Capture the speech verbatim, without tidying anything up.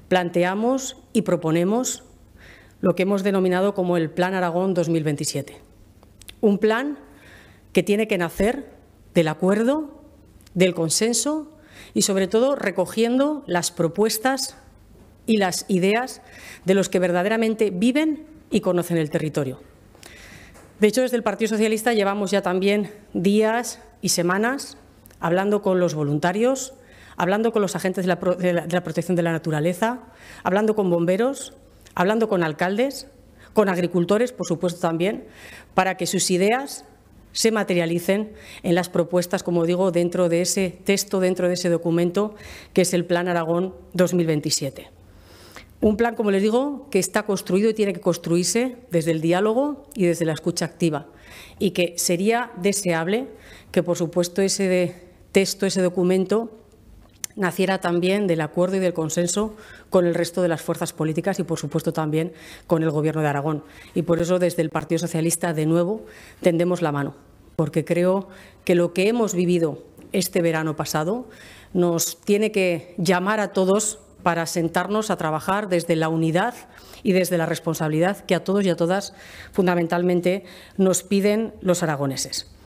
planteamos y proponemos lo que hemos denominado como el Plan Aragón dos mil veintisiete. Un plan que tiene que nacer del acuerdo, del consenso y, sobre todo, recogiendo las propuestas y las ideas de los que verdaderamente viven y conocen el territorio. De hecho, desde el Partido Socialista llevamos ya también días y semanas hablando con los voluntarios, hablando con los agentes de la, de la, de la protección de la naturaleza, hablando con bomberos, hablando con alcaldes, con agricultores, por supuesto también, para que sus ideas se materialicen en las propuestas, como digo, dentro de ese texto, dentro de ese documento que es el Plan Aragón dos mil veintisiete. Un plan, como les digo, que está construido y tiene que construirse desde el diálogo y desde la escucha activa, y que sería deseable que, por supuesto, ese de texto, ese documento, naciera también del acuerdo y del consenso con el resto de las fuerzas políticas y, por supuesto, también con el Gobierno de Aragón. Y por eso, desde el Partido Socialista, de nuevo, tendemos la mano, porque creo que lo que hemos vivido este verano pasado nos tiene que llamar a todos para sentarnos a trabajar desde la unidad y desde la responsabilidad que a todos y a todas fundamentalmente nos piden los aragoneses.